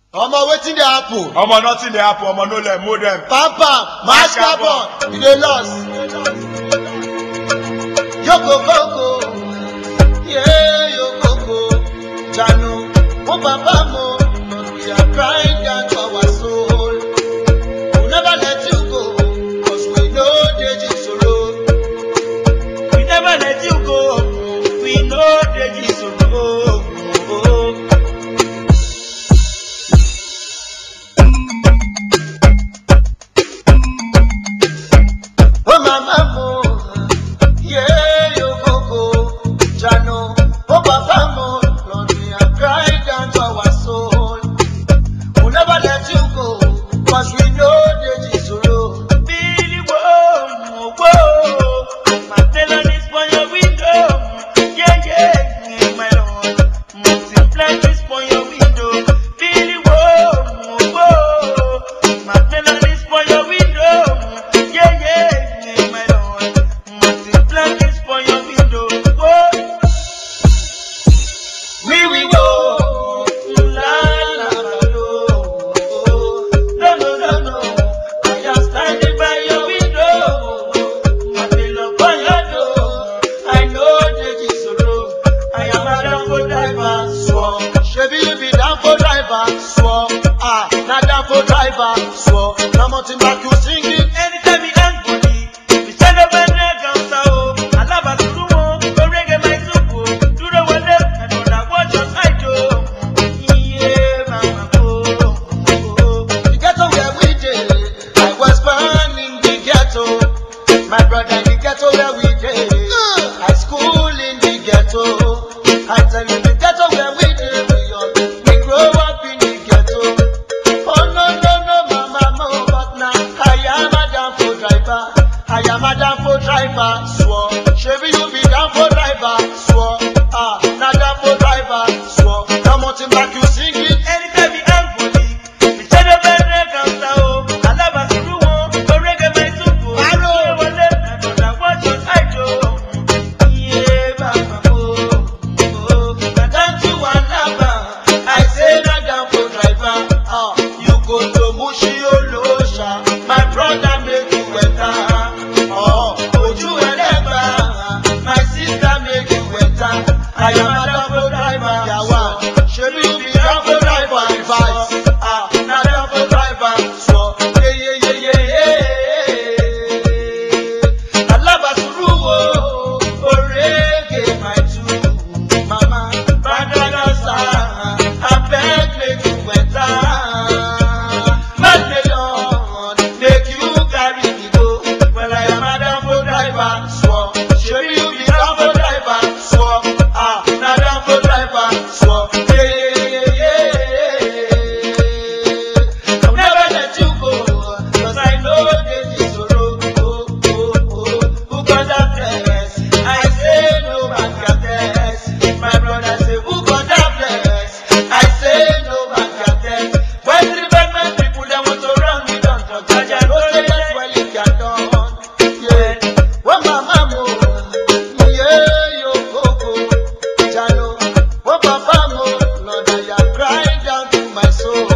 Omo wetin dey happen? Omo nothing dey happen, omo no let mold them. Papa, mash carbon, you dey lost. Yoko koko, yeah, yoko Jano, oh papa mo, we are crying down to our soul. We'll never let you go, 'cause we know Deji sorrow. We never let you go, we know Deji sorrow. Oh mama mo, yeah, yoko Jano, oh papa mo, Lord, we are crying down to our soul. We'll never let you go, 'cause we know Deji sorrow. Billy whoa, whoa, my tailor is for your window. Yeah, yeah, my lord, multiply this for your window. Billy whoa, whoa, my tailor is for your window. Yeah, yeah, my lord, multiply this for your window. Whoa. We go, La la la lo. No no no no. I am standing by your window. I feel up on your door. I know Deji sorrow. I am a downfall driver. swore. Shebi you be down for driver, swore. Ah, na down for driver, swore. Na mountain back you sing it. Anytime we hang body, we stand up and drag out soul. I love us to go reggae my soup. Do the one left and on that watch us I do. Yeah, mama go. The ghetto where we dey, I was born in the ghetto. My brother in the ghetto where we dey, I school in the ghetto. I tell you the ghetto where we dey, we grow up in the ghetto. Oh no no no mama mo, but now I am a down for driver. I am a down for driver, swore. Shebi you be down for driver, swore. Ah, na down for driver, swore. Na mountain back you sing it. Anytime we hang body, we stand up and drag out soul. I love us to go reggae my soup. Do the one left and on that watch us I do. Yeah, mama go. Na down to Alaba, I say na down for driver. Ah, you go to Mushi Olosha, my brother make you enter. Oh, Oju Eleba, my sister make you enter. I am a down for driver, yawa. Shebi you be down for driver, advice. Ah, na down for driver, so yeah yeah yeah yeah yeah. Alaba Suruwo, Orege my two, mama, Badagasa, I beg make you enter. Madmelon, make you carry me go. Well, I am a down for driver, swore. Shebi you be down for driver, swore. Ah, na down for driver, swore. Yeah, yeah, yeah, yeah. I'll never let you go, 'cause I know Deji sorrow. Oh, oh, oh. Who got that bless? I say no man can test. My brother say, who got that bless? I say no man can test. When the bad man people they want to run me down, judge I know say that's why you can done. Yeah, when mama mo, yeah yo koko, Jano, when papa mo, Lord I am crying down to my soul.